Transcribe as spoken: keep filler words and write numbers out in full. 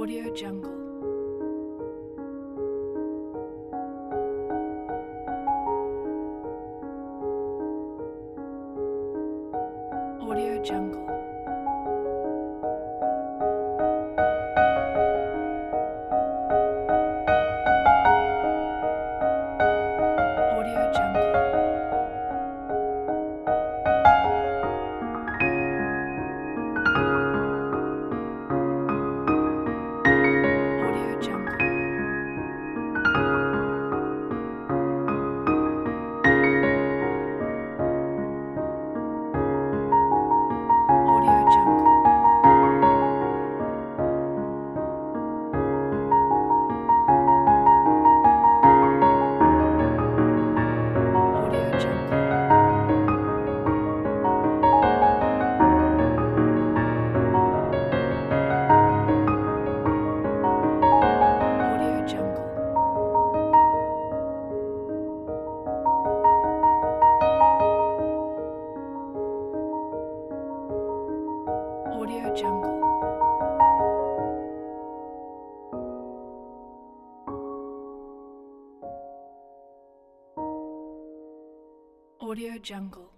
Audio Jungle. Audio Jungle. Audio Jungle. Audio Jungle. Audio Jungle. Audio Jungle. Audio Jungle. Audio Jungle. Audio Jungle.